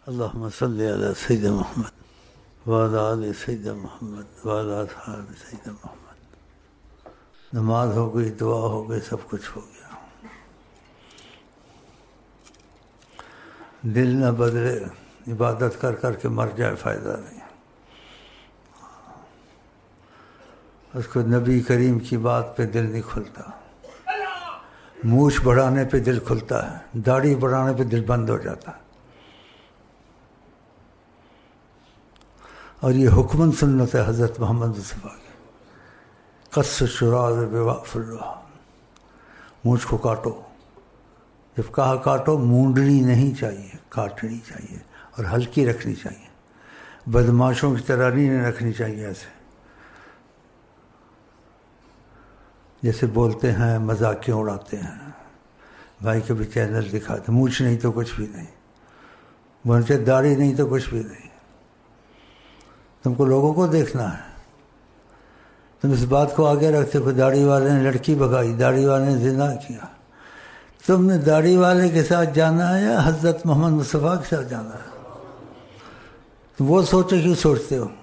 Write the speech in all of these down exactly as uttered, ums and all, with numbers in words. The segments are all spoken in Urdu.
اللہم صلی علی سیدنا محمد وعلی آل سیدنا محمد وعلی اصحاب سیدنا محمد۔ نماز ہو گئی، دعا ہو گئی، سب کچھ ہو گیا۔ دل نہ بدلے، عبادت کر کر کے مر جائے، فائدہ نہیں۔ اس کو نبی کریم کی بات پہ دل نہیں کھلتا، مونچھ بڑھانے پہ دل کھلتا ہے، داڑھی بڑھانے پہ دل بند ہو جاتا ہے۔ اور یہ حکمن سنت ہے حضرت محمد مصطفیٰ کی، قص الشراذ بوقف اللہ، مونچھ کو کاٹو، جب کہا کاٹو مونڈنی نہیں چاہیے، کاٹنی چاہیے، اور ہلکی رکھنی چاہیے، بدماشوں کی طرح نہیں رکھنی چاہیے، ایسے جیسے بولتے ہیں، مذاقیں اڑاتے ہیں۔ بھائی کبھی چینل دکھاتے، مونچھ نہیں تو کچھ بھی نہیں، بولتے داڑھی نہیں تو کچھ بھی نہیں۔ تم کو لوگوں کو دیکھنا ہے، تم اس بات کو آگے رکھتے ہو کہ داڑھی والے نے لڑکی بھگائی، داڑھی والے نے زنا کیا۔ تم نے داڑھی والے کے ساتھ جانا ہے یا حضرت محمد مصطفیٰ کے ساتھ جانا ہے؟ تم وہ سوچے کیوں سوچتے ہو؟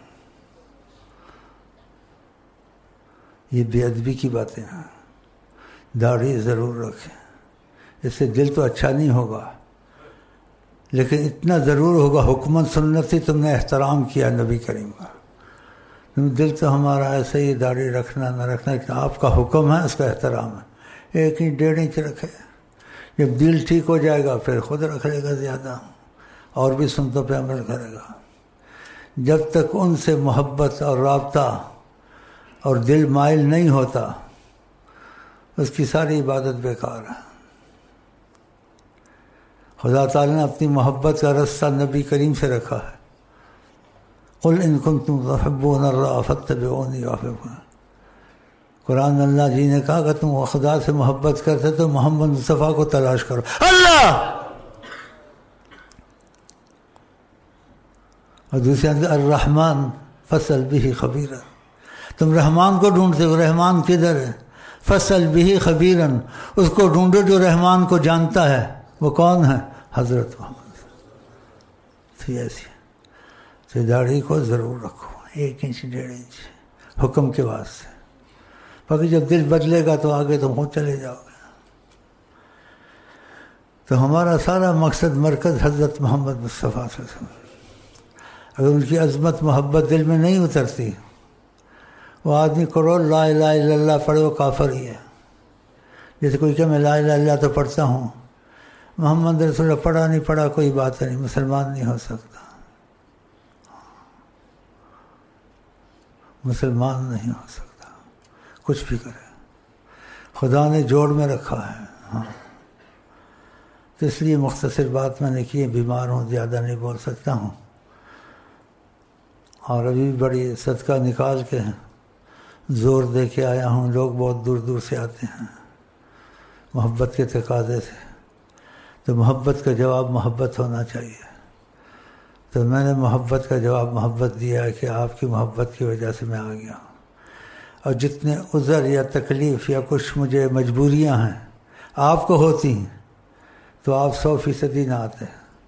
یہ بے ادبی کی باتیں ہیں۔ داڑھی ضرور رکھیں، اس سے دل تو اچھا نہیں ہوگا، لیکن اتنا ضرور ہوگا حکمت سنت سے تم نے احترام کیا نبی کریم کا۔ دل تو ہمارا ایسے ہی، داڑھی رکھنا نہ رکھنا کہ آپ کا حکم ہے، اس کا احترام ہے۔ ایک انچ ڈیڑھ انچ رکھے، جب دل ٹھیک ہو جائے گا پھر خود رکھ لے گا زیادہ، اور بھی سنتوں پہ عمل کرے گا۔ جب تک ان سے محبت اور رابطہ اور دل مائل نہیں ہوتا، اس کی ساری عبادت بیکار ہے۔ خدا تعالیٰ نے اپنی محبت کا رستہ نبی کریم سے رکھا ہے۔ قل ان کنتم تحبون اللہ فاتبعونی یحببکم۔ قرآن اللہ جی نے کہا کہ تم خدا سے محبت کرتے تو محمد مصطفیٰ کو تلاش کرو، اللہ۔ اور دوسرے اندر الرحمن فاسأل بہ خبیرا، تم رحمان کو ڈھونڈتے ہو، رحمان کدھر ہے؟ فاسأل بہ خبیرا، اس کو ڈھونڈو جو رحمان کو جانتا ہے۔ وہ کون ہے؟ حضرت محمد۔ تو ایسی تو داڑھی کو ضرور رکھو، ایک انچ ڈیڑھ انچ حکم کے واسطے، باقی جب دل بدلے گا تو آگے تم خود چلے جاؤ گے۔ تو ہمارا سارا مقصد مرکز حضرت محمد مصطفیٰ صلی اللہ علیہ وسلم۔ اگر ان کی عظمت محبت دل میں نہیں اترتی، وہ آدمی کروڑ لا الہ الا اللہ پڑھے وہ کافر ہی ہے۔ جیسے کوئی کہ میں لا الہ الا اللہ تو پڑھتا ہوں، محمد رسول اللہ پڑھا نہیں پڑھا کوئی بات نہیں، مسلمان نہیں ہو سکتا، مسلمان نہیں ہو سکتا، کچھ بھی کرے، خدا نے جوڑ میں رکھا ہے۔ ہاں، تو اس لیے مختصر بات میں نے کی ہے، بیمار ہوں، زیادہ نہیں بول سکتا ہوں، اور ابھی بڑی صدقہ نکال کے زور دے کے آیا ہوں۔ لوگ بہت دور دور سے آتے ہیں محبت کے تقاضے سے، تو محبت کا جواب محبت ہونا چاہیے۔ تو میں نے محبت کا جواب محبت دیا ہے کہ آپ کی محبت کی وجہ سے میں آ گیا ہوں۔ اور جتنے عذر یا تکلیف یا کچھ مجھے مجبوریاں ہیں آپ کو ہوتی ہیں تو آپ سو فیصدی نہ آتے۔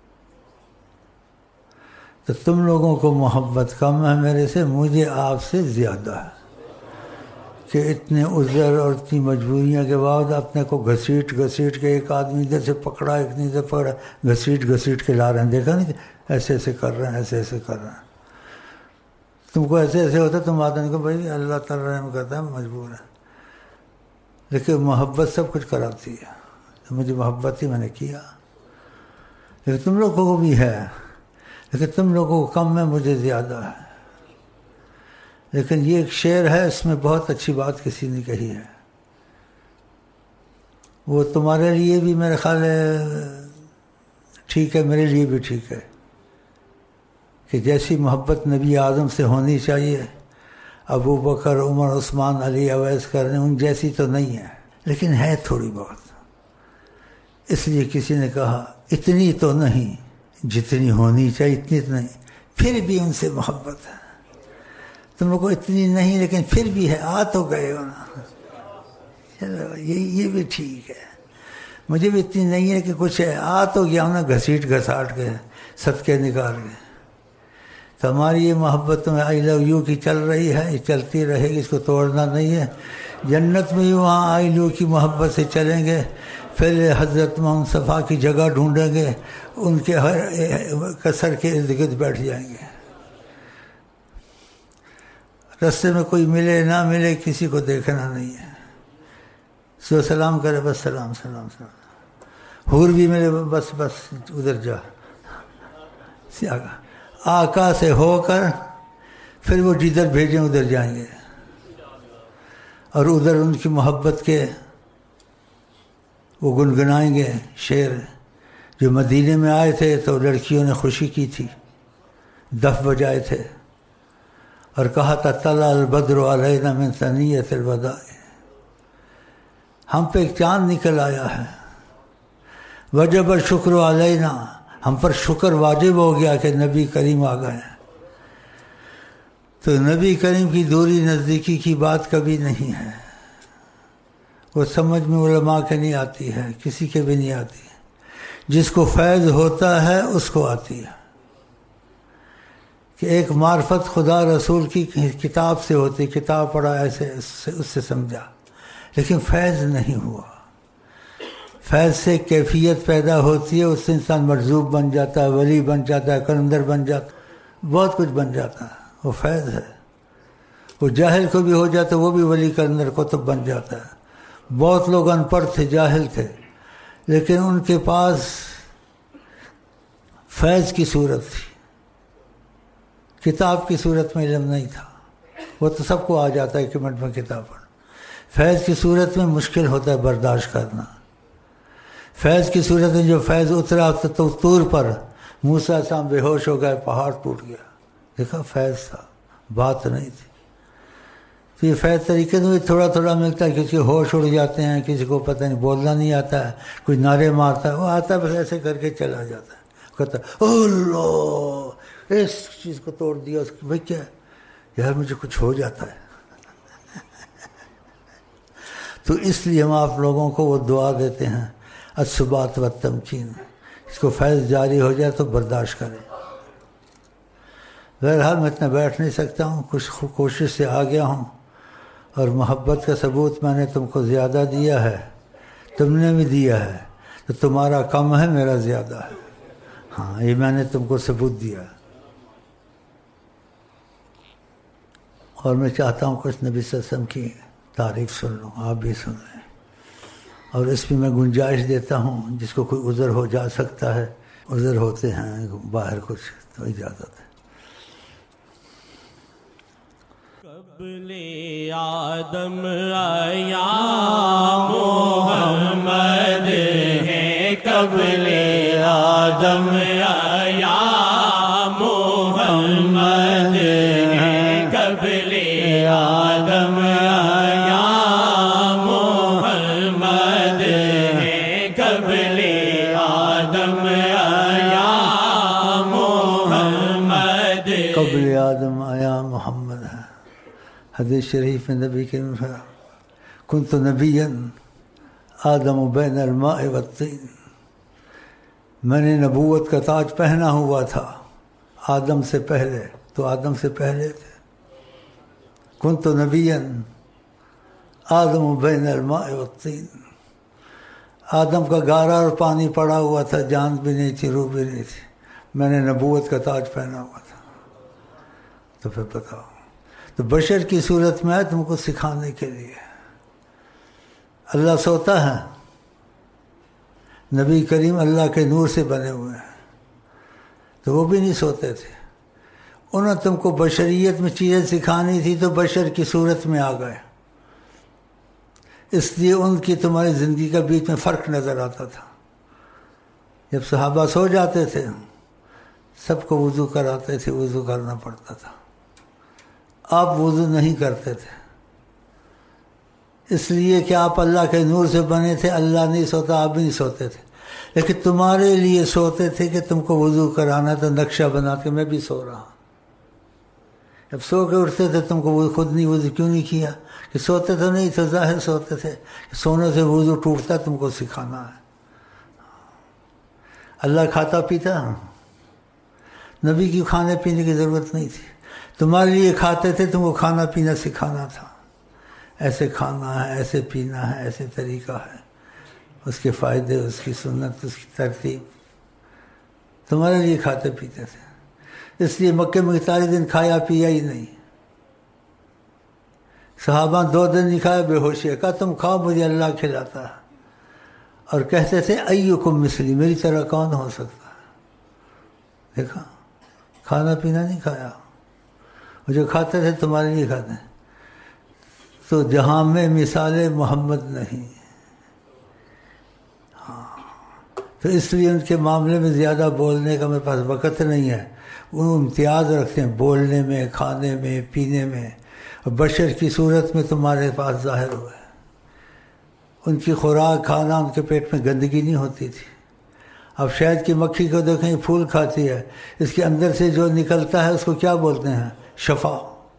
تو تم لوگوں کو محبت کم ہے میرے سے، مجھے آپ سے زیادہ ہے، کہ اتنے عذر اور اتنی مجبوریاں کے بعد اپنے کو گھسیٹ گھسیٹ کے، ایک آدمی ادھر سے پکڑا ایک ادھر پکڑا، گھسیٹ گھسیٹ کے لا رہے ہیں، دیکھا نہیں ایسے ایسے کر رہے ہیں، ایسے ایسے کر رہے ہیں۔ تم کو ایسے ایسے ہوتا تم آدمی کو بھائی اللہ تعالیٰ رحم کرتا ہے، مجبور ہے، لیکن محبت سب کچھ کراتی ہے۔ تو مجھے محبت ہی میں نے کیا، لیکن تم لوگوں کو بھی ہے، لیکن تم لوگوں کو کم ہے، مجھے زیادہ ہے۔ لیکن یہ ایک شعر ہے، اس میں بہت اچھی بات کسی نے کہی ہے، وہ تمہارے لیے بھی میرے خیال ہے ٹھیک ہے، میرے لیے بھی ٹھیک ہے، کہ جیسی محبت نبی اعظم سے ہونی چاہیے، ابو بکر، عمر، عثمان، علی، اویس کرنے ان جیسی تو نہیں ہے، لیکن ہے تھوڑی بہت۔ اس لیے کسی نے کہا اتنی تو نہیں جتنی ہونی چاہیے، اتنی تو نہیں، پھر بھی ان سے محبت ہے۔ تم لوگ کو اتنی نہیں لیکن پھر بھی ہے، آ تو گئے ہو نا، چلو یہ یہ بھی ٹھیک ہے۔ مجھے بھی اتنی نہیں ہے کہ کچھ ہے، آ تو گیا ہوں نا گھسیٹ گھساٹ کے صدقے نکال کے. تو ہماری یہ محبت میں آئی لو یو کی چل رہی ہے، یہ چلتی رہے گی، اس کو توڑنا نہیں ہے. جنت میں بھی وہاں آئی لو کی محبت سے چلیں گے. پھر حضرت محمد مصطفیٰ کی جگہ ڈھونڈیں گے، ان کے ہر کثر کے ارد گرد بیٹھ جائیں گے. رستے میں کوئی ملے نہ ملے کسی کو دیکھنا نہیں ہے. سو سلام کرے بس سلام سلام سلام. حور بھی ملے بس بس ادھر جا. آقا سے ہو کر پھر وہ جدھر بھیجیں ادھر جائیں گے، اور ادھر ان کی محبت کے وہ گنگنائیں گے شعر. جو مدینے میں آئے تھے تو لڑکیوں نے خوشی کی تھی، دف بجائے تھے اور کہا تھا طلع البدر علینا من ثنیۃ الوداع، ہم پہ ایک چاند نکل آیا ہے. وجب الشکر علینا، ہم پر شکر واجب ہو گیا کہ نبی کریم آ گئے. تو نبی کریم کی دوری نزدیکی کی بات کبھی نہیں ہے، وہ سمجھ میں علماء کے نہیں آتی ہے، کسی کے بھی نہیں آتی. جس کو فیض ہوتا ہے اس کو آتی ہے کہ ایک معرفت خدا رسول کی کتاب سے ہوتی، کتاب پڑھا ایسے اس سے سمجھا، لیکن فیض نہیں ہوا. فیض سے کیفیت پیدا ہوتی ہے، اس سے انسان مرزوق بن جاتا ہے، ولی بن جاتا ہے، کلندر بن جاتا ہے، بہت کچھ بن جاتا ہے. وہ فیض ہے. وہ جاہل کو بھی ہو جاتا ہے، وہ بھی ولی کلندر کتب بن جاتا ہے. بہت لوگ ان پڑھ تھے، جاہل تھے، لیکن ان کے پاس فیض کی صورت تھی، کتاب کی صورت میں علم نہیں تھا. وہ تو سب کو آ جاتا ہے کہ منٹ میں کتاب پڑھ. فیض کی صورت میں مشکل ہوتا ہے برداشت کرنا. فیض کی صورت میں جو فیض اترا تو طور پر موسیٰ صاحب بے ہوش ہو گئے، پہاڑ ٹوٹ گیا. دیکھا فیض تھا، بات نہیں تھی. تو یہ فیض طریقے سے تھوڑا تھوڑا ملتا ہے. کسی کے ہوش اڑ جاتے ہیں، کسی کو پتہ نہیں بولنا نہیں آتا ہے، کوئی نعرے مارتا ہے، وہ آتا ہے بس ایسے کر کے چلا جاتا ہے. کہتا ہے اللہ اس چیز کو توڑ دیا، اس بھائی کیا یار مجھے کچھ ہو جاتا ہے. تو اس لیے ہم آپ لوگوں کو وہ دعا دیتے ہیں الثبات والتمکین. اس کو فیض جاری ہو جائے تو برداشت کریں. بہرحال میں اتنا بیٹھ نہیں سکتا ہوں، کچھ کوشش سے آ گیا ہوں، اور محبت کا ثبوت میں نے تم کو زیادہ دیا ہے، تم نے بھی دیا ہے، تو تمہارا کم ہے میرا زیادہ ہے. ہاں یہ میں نے تم کو ثبوت دیا. اور میں چاہتا ہوں کچھ نبی صلی اللہ علیہ وسلم کی تعریف سن لوں، آپ بھی سن لیں. اور اس میں میں گنجائش دیتا ہوں جس کو کوئی عذر ہو جا سکتا ہے، عذر ہوتے ہیں باہر کچھ تو اجازت ہے. قبل آدم آیا محمد ہے، قبل آدم آیا محمد ہے، قبل آدم آیا محمد ہے، قبل آدم آیا محمد. قبل آدم آیا محمد ہے. حدیث شریف میں نبی کے کنت نبیا آدم بین الماء والطین، میں نے نبوت کا تاج پہنا ہوا تھا آدم سے پہلے، تو آدم سے پہلے تھے. کنت نبیا آدم بین الماء والطین، آدم کا گارا اور پانی پڑا ہوا تھا، جان بھی نہیں تھی، روح بھی نہیں تھی، میں نے نبوت کا تاج پہنا ہوا تھا. تو پھر بتاؤ، تو بشر کی صورت میں ہے تم کو سکھانے کے لیے. اللہ سوتا ہے، نبی کریم اللہ کے نور سے بنے ہوئے ہیں، تو وہ بھی نہیں سوتے تھے. انہوں نے تم کو بشریت میں چیزیں سکھانی تھی تو بشر کی صورت میں آ گئے، اس لیے ان کی تمہاری زندگی کا بیچ میں فرق نظر آتا تھا. جب صحابہ سو جاتے تھے سب کو وضو کراتے تھے، وضو کرنا پڑتا تھا. آپ وضو نہیں کرتے تھے، اس لیے کہ آپ اللہ کے نور سے بنے تھے. اللہ نہیں سوتا، آپ بھی نہیں سوتے تھے، لیکن تمہارے لیے سوتے تھے کہ تم کو وضو کرانا تو نقشہ بنا کے میں بھی سو رہا. جب سو کے اٹھتے تھے تم کو وہ خود نہیں وضو کیوں نہیں کیا؟ کہ سوتے تو نہیں تھے، ظاہر سوتے تھے. سونے سے وضو ٹوٹتا تم کو سکھانا ہے. اللہ کھاتا پیتا، نبی کی کھانے پینے کی ضرورت نہیں تھی. تمہارے لیے کھاتے تھے، تم کو کھانا پینا سکھانا تھا. ایسے کھانا ہے، ایسے پینا ہے، ایسے طریقہ ہے، اس کے فائدے، اس کی سنت، اس کی ترتیب تمہارے لیے کھاتے پیتے تھے. اس لیے مکے میں اکتالیس دن کھایا پیا ہی نہیں. صحابہ دو دن نہیں کھایا، بے ہوشی ہے. کہا تم کھاؤ، مجھے اللہ کھلاتا ہے. اور کہتے تھے ایکم مثلی، میری طرح کون ہو سکتا ہے. دیکھا، کھانا پینا نہیں کھایا. وہ جو کھاتے تھے تمہارے لیے کھاتے ہیں. تو جہاں میں مثال محمد نہیں. ہاں، تو اس لیے ان کے معاملے میں زیادہ بولنے کا میرے پاس وقت نہیں ہے. وہ امتیاز رکھتے ہیں بولنے میں، کھانے میں، پینے میں. اور بشر کی صورت میں تمہارے پاس ظاہر ہوئے. ان کی خوراک کھانا، ان کے پیٹ میں گندگی نہیں ہوتی تھی. اب شہد کی مکھی کو دیکھیں، پھول کھاتی ہے، اس کے اندر سے جو نکلتا ہے اس کو کیا بولتے ہیں؟ شفا.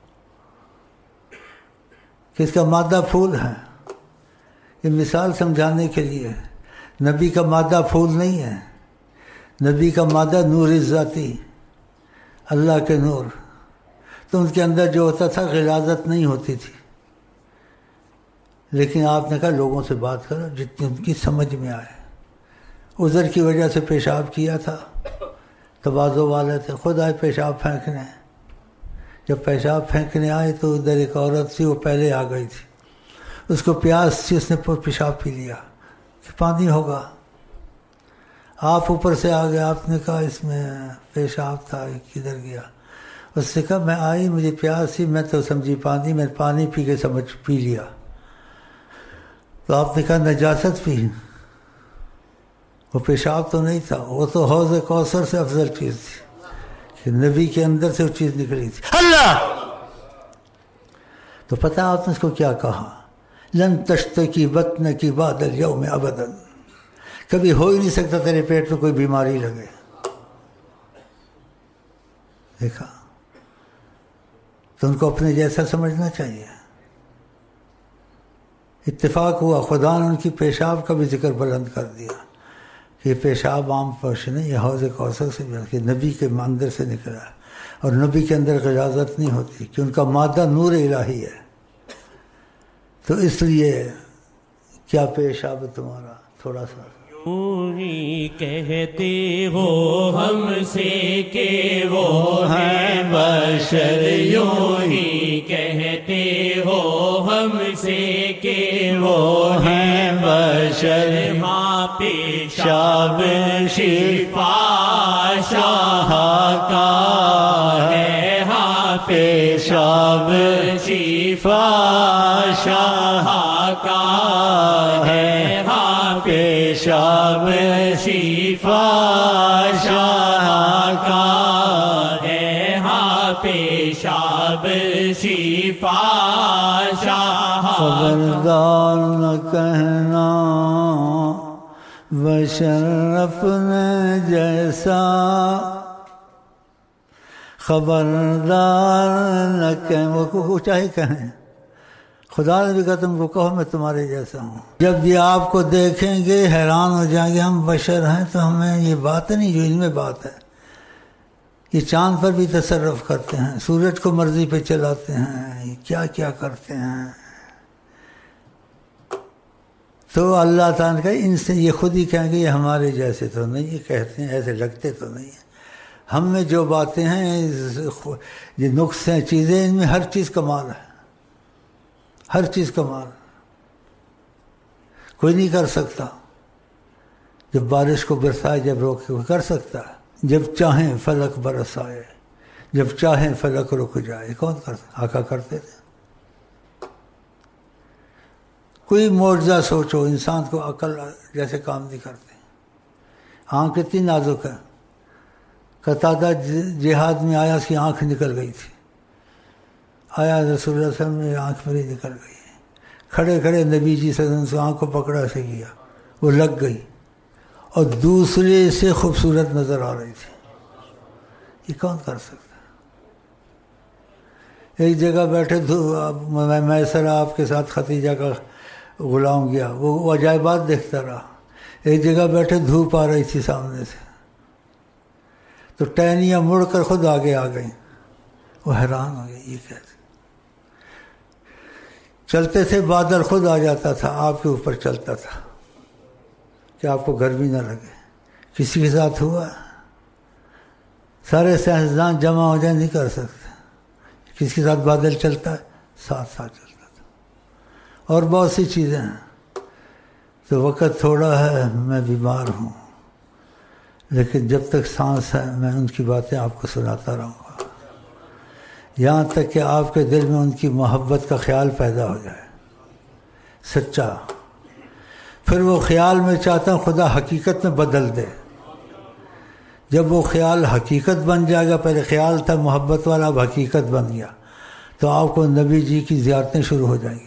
کہ اس کا مادہ پھول ہے. یہ مثال سمجھانے کے لیے. نبی کا مادہ پھول نہیں ہے، نبی کا مادہ نور ذاتی، اللہ کے نور. تو ان کے اندر جو ہوتا تھا غلاظت نہیں ہوتی تھی. لیکن آپ نے کہا لوگوں سے بات کرو جتنی ان کی سمجھ میں آئے. عذر کی وجہ سے پیشاب کیا تھا، تواضع والے تھے، خود آئے پیشاب پھینکنے. جب پیشاب پھینکنے آئے تو ادھر ایک عورت تھی، وہ پہلے آ گئی تھی. اس کو پیاس تھی، اس نے پیشاب پی لیا کہ پانی ہوگا. آپ اوپر سے آ گئے، آپ نے کہا اس میں پیشاب تھا، کدھر گیا؟ اس نے کہا میں آئی، مجھے پیاس تھی، میں تو سمجھی پانی، میں پانی پی کے سمجھ پی لیا. تو آپ نے کہا نجاست پی. وہ پیشاب تو نہیں تھا، وہ تو حوض کوثر سے افضل چیز تھی کہ نبی کے اندر سے وہ چیز نکلی تھی. اللہ! تو پتہ آپ نے اس کو کیا کہا؟ لن تشتکی بطن کی بعد الیوم ابدا. کبھی ہو ہی نہیں سکتا تیرے پیٹ میں کوئی بیماری لگے. دیکھا، تو ان کو اپنے جیسا سمجھنا چاہیے. اتفاق ہوا، خدا نے ان کی پیشاب کا بھی ذکر بلند کر دیا. یہ پیشاب عام پوش نہیں، یہ حوض کوثر سے کہ نبی کے اندر سے نکلا ہے. اور نبی کے اندر غلاظت نہیں ہوتی کہ ان کا مادہ نور الہی ہے. تو اس لیے کیا پیشاب تمہارا تھوڑا سا یوں ہی کہتے ہو ہم سے کہ وہ ہیں بشر، یوں ہی کہتے ہو ہم سے کہ وہ ہیں بشر. ماں پیشاب شفا شاہ کا ہے، ہاں پیشاب شفا شاہ کا ہے، ہاں پیشاب شفا شاہ کا ہے، ہاں پیشاب شفا شاہ. خبردار نہ کہنا بشر اپنے جیسا، خبردار نہ کہیں. وہ چاہے کہیں، خدا نے بھی کہا تم کو کہو میں تمہارے جیسا ہوں. جب یہ آپ کو دیکھیں گے حیران ہو جائیں گے، ہم بشر ہیں تو ہمیں یہ بات نہیں جو ان میں بات ہے. یہ چاند پر بھی تصرف کرتے ہیں، سورج کو مرضی پہ چلاتے ہیں، یہ کیا کیا کرتے ہیں. تو اللہ تعالیٰ نے کہا ان سے، یہ خود ہی کہیں گے یہ ہمارے جیسے تو نہیں، یہ کہتے ہیں ایسے لگتے تو نہیں ہیں. ہم میں جو باتیں ہیں، یہ نقص ہیں، چیزیں، ان میں ہر چیز کمال ہے، ہر چیز کمال. کوئی نہیں کر سکتا. جب بارش کو برسائے، جب روکے، کوئی کر سکتا ہے؟ جب چاہیں فلک برسائے، جب چاہیں فلک رک جائے، کون کر سکتا؟ آقا کرتے تھے. کوئی معجزہ سوچو، انسان کو عقل جیسے کام نہیں کرتے. آنکھ کتنی نازک ہے. قتادہ جہاد میں آیا، اس کی آنکھ نکل گئی تھی. آیا رسول اللہ صلی اللہ علیہ وسلم، آنکھ میری نکل گئی. کھڑے کھڑے نبی جی صلی اللہ علیہ وسلم سے آنکھ کو پکڑا سے کیا، وہ لگ گئی اور دوسرے سے خوبصورت نظر آ رہی تھی. یہ کون کر سکتا؟ ایک جگہ بیٹھے، میں سر آپ کے ساتھ ختیجہ کا غلام گیا، وہ عجائبات دیکھتا رہا. ایک جگہ بیٹھے، دھوپ آ رہی تھی سامنے سے، تو ٹہنیاں مڑ کر خود آگے آ گئیں. وہ حیران ہو گئے یہ کیسے. چلتے تھے بادل خود آ جاتا تھا آپ کے اوپر چلتا تھا کہ آپ کو گرمی نہ لگے. کسی کے ساتھ ہوا؟ سارے سائنسدان جمع ہو جائیں نہیں کر سکتے. کسی کے ساتھ بادل چلتا ہے؟ ساتھ ساتھ چلتا تھا. اور بہت سی چیزیں ہیں. تو وقت تھوڑا ہے، میں بیمار ہوں، لیکن جب تک سانس ہے میں ان کی باتیں آپ کو سناتا رہوں گا، یہاں تک کہ آپ کے دل میں ان کی محبت کا خیال پیدا ہو جائے سچا. پھر وہ خیال میں چاہتا ہوں خدا حقیقت میں بدل دے. جب وہ خیال حقیقت بن جائے گا، پہلے خیال تھا محبت والا، اب حقیقت بن گیا، تو آپ کو نبی جی کی زیارتیں شروع ہو جائیں گی.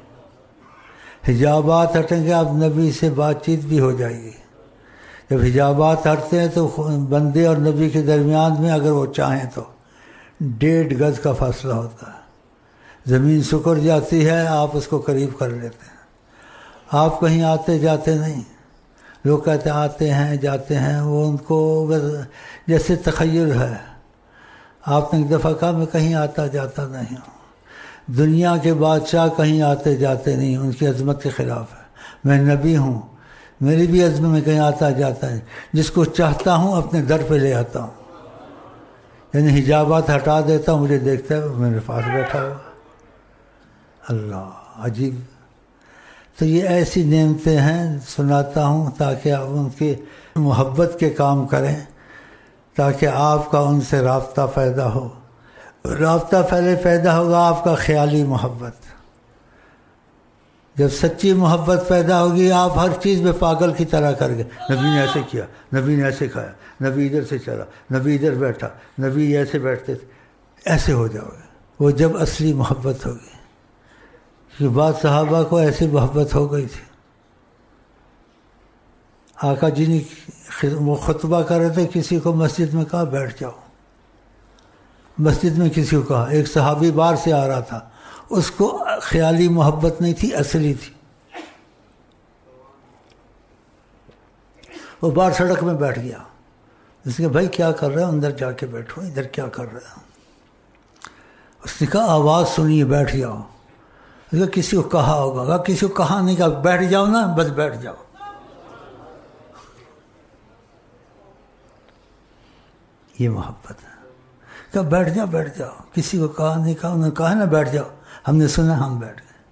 حجابات ہٹیں گے، آپ نبی سے بات چیت بھی ہو جائے گی. جب حجابات ہٹتے ہیں تو بندے اور نبی کے درمیان میں اگر وہ چاہیں تو ڈیڑھ گز کا فاصلہ ہوتا ہے. زمین سکڑ جاتی ہے، آپ اس کو قریب کر لیتے ہیں. آپ کہیں آتے جاتے نہیں. لوگ کہتے آتے ہیں جاتے ہیں، وہ ان کو جیسے تخیل ہے. آپ نے ایک دفعہ کہا میں کہیں آتا جاتا نہیں ہوں. دنیا کے بادشاہ کہیں آتے جاتے نہیں، ان کی عظمت کے خلاف ہے. میں نبی ہوں، میری بھی عظمت میں کہیں آتا جاتا ہے. جس کو چاہتا ہوں اپنے در پہ لے آتا ہوں. یعنی حجابات ہٹا دیتا ہوں، مجھے دیکھتا ہے میرے پاس بیٹھا ہوا. اللہ عجیب. تو یہ ایسی نعمتیں ہیں سناتا ہوں تاکہ آپ ان کی محبت کے کام کریں، تاکہ آپ کا ان سے رابطہ پیدا ہو. رابطہ پہلے پیدا ہوگا آپ کا خیالی محبت. جب سچی محبت پیدا ہوگی آپ ہر چیز میں پاگل کی طرح کر گئے. نبی نے ایسے کیا، نبی نے ایسے کھایا، نبی ادھر سے چلا، نبی ادھر بیٹھا، نبی ایسے بیٹھتے تھے. ایسے ہو جاؤ گے. وہ جب اصلی محبت ہوگی. کہ بعض صحابہ کو ایسی محبت ہو گئی تھی. آقا جی نے وہ خطبہ کر رہے تھے، کسی کو مسجد میں کہا بیٹھ جاؤ. مسجد میں کسی کو کہا. ایک صحابی باہر سے آ رہا تھا، اس کو خیالی محبت نہیں تھی، اصلی تھی. وہ باہر سڑک میں بیٹھ گیا. اس نے کہا بھائی کیا کر رہے ہو؟ اندر جا کے بیٹھو. ادھر کیا کر رہے ہو؟ اس نے کہا آواز سنیے بیٹھ جاؤ. اس نے کسی کو کہا ہوگا. کہا کسی کو کہا نہیں، کہا بیٹھ جاؤ نا، بس بیٹھ جاؤ. یہ محبت ہے. کہا بیٹھ جاؤ بیٹھ جاؤ. کسی کو کہا نہیں، کہا انہوں نے کہا نا بیٹھ جاؤ. ہم نے سنا، ہم بیٹھ گئے.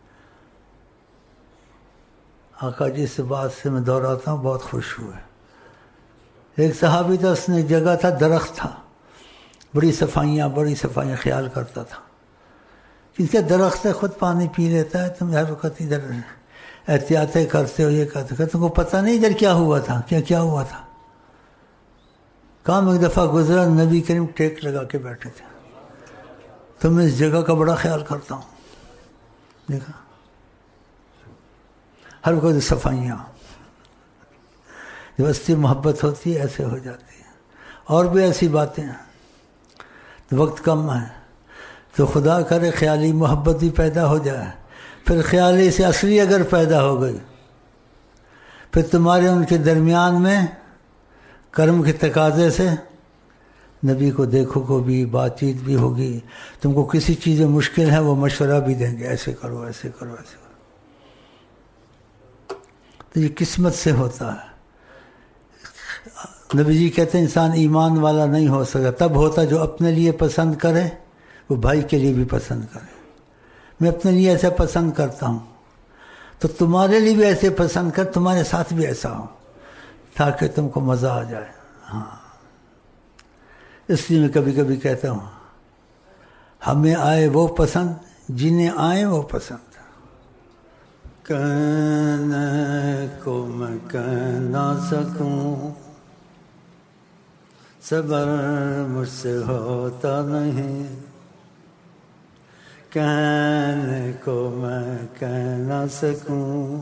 آقا جی اس بات سے میں دہراتا ہوں بہت خوش ہوئے. ایک صحابی تھا، اس نے جگہ تھا، درخت تھا، بڑی صفائیاں بڑی صفائیاں خیال کرتا تھا. اس کا درخت ہے خود پانی پی لیتا ہے، تم ہر وقت ادھر احتیاطیں کرتے ہو. یہ کرتے کہ تم کو پتہ نہیں ادھر کیا ہوا تھا، کیا کیا ہوا تھا. کام ایک دفعہ گزرا، نبی کریم ٹیک لگا کے بیٹھے تھے. تو میں اس جگہ کا بڑا خیال کرتا ہوں. دیکھا ہر وقت صفائیاں. جب اصلی محبت ہوتی ہے ایسے ہو جاتی ہے. اور بھی ایسی باتیں ہیں. وقت کم ہے تو خدا کرے خیالی محبت بھی پیدا ہو جائے. پھر خیالی سے اصلی اگر پیدا ہو گئی، پھر تمہارے ان کے درمیان میں کرم کے تقاضے سے نبی کو دیکھو کو بھی بات چیت بھی ہوگی. تم کو کسی چیز میں مشکل ہے وہ مشورہ بھی دیں گے، ایسے کرو ایسے کرو ایسے کرو. تو یہ قسمت سے ہوتا ہے. نبی جی کہتے ہیں انسان ایمان والا نہیں ہو سکتا، تب ہوتا جو اپنے لیے پسند کرے وہ بھائی کے لیے بھی پسند کرے. میں اپنے لیے ایسا پسند کرتا ہوں تو تمہارے لیے بھی ایسے پسند کر، تمہارے ساتھ بھی ایسا ہو تاکہ تم کو مزہ آ جائے. ہاں اس لیے میں کبھی کبھی کہتا ہوں ہمیں آئے وہ پسند جنہیں آئے وہ پسند. کہنے کو میں کہہ نہ سکوں، صبر مجھ سے ہوتا نہیں. کہنے کو میں کہہ نہ سکوں.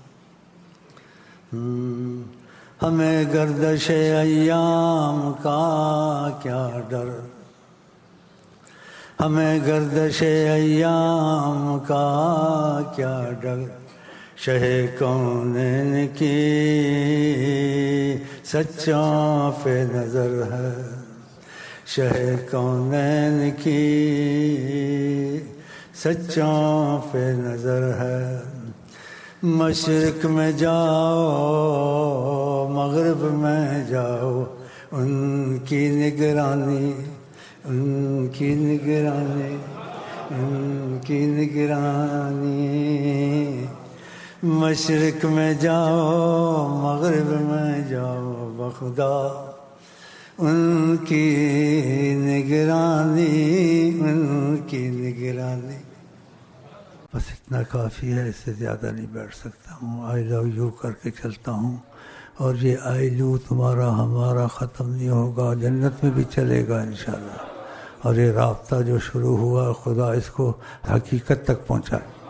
ہمیں گردش ایام کا کیا ڈر، ہمیں گردش ایام کا کیا ڈر. شہ کونین کی سچوں پہ نظر ہے. شہ کونین کی سچوں پہ نظر ہے. مشرق میں جاؤ مغرب میں جاؤ ان کی نگرانی ان کی نگرانی ان کی نگرانی. مشرق میں جاؤ مغرب میں جاؤ بخدا ان کی نگرانی ان کی نگرانی. بس اتنا کافی ہے، اس سے زیادہ نہیں بیٹھ سکتا ہوں. آئی لو یو کر کے چلتا ہوں، اور یہ آئی لو تمہارا ہمارا ختم نہیں ہوگا، جنت میں بھی چلے گا انشاءاللہ. اور یہ رابطہ جو شروع ہوا خدا اس کو حقیقت تک پہنچائے.